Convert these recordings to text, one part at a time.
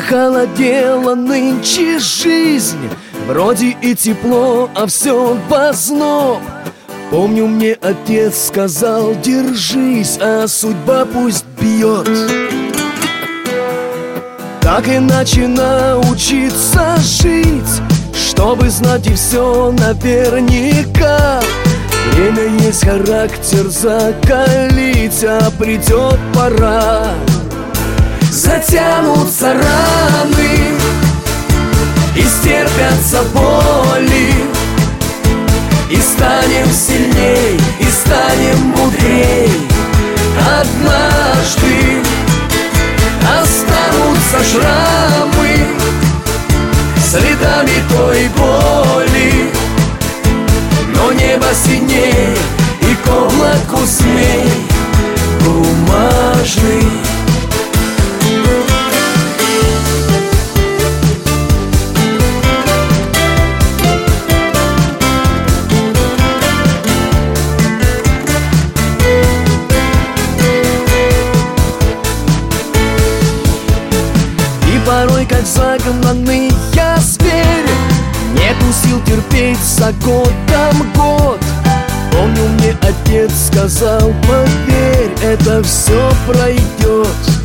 Похолодела нынче жизнь, вроде и тепло, а все позноб. Помню, мне отец сказал: держись, а судьба пусть бьет. Так иначе научиться жить, чтобы знать и все наверняка. Время есть характер закалить, а придет пора. Затянутся раны и стерпятся боли, и станем сильней, и станем мудрей. Однажды останутся шрамы следами той боли, но небо синей и к облаку смей бумажный. Порой, как загнанный я зверь, нету сил терпеть за годом год. Помню, мне отец сказал: поверь, это все пройдет.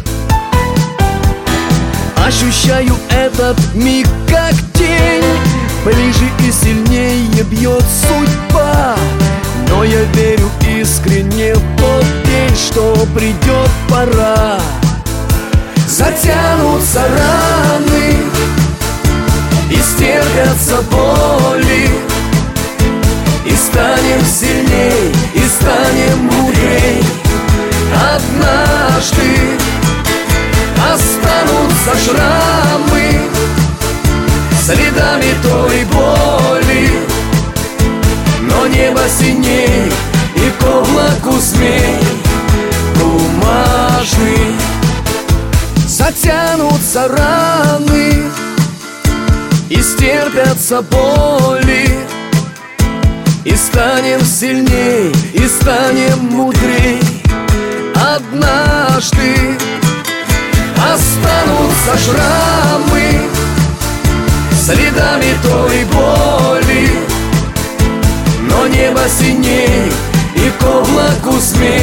Ощущаю этот миг как тень, ближе и сильнее бьет судьба. Но я верю искренне в тот день, что придет пора. Затянутся раны и стерпятся боли, и станем сильней, и станем мудрей. Однажды останутся шрамы следами той боли, но небо синей и к облаку змей бумажный. Затянутся раны и стерпятся боли, и станем сильней, и станем мудрей. Однажды останутся шрамы следами той боли, но небо синей и к облаку змей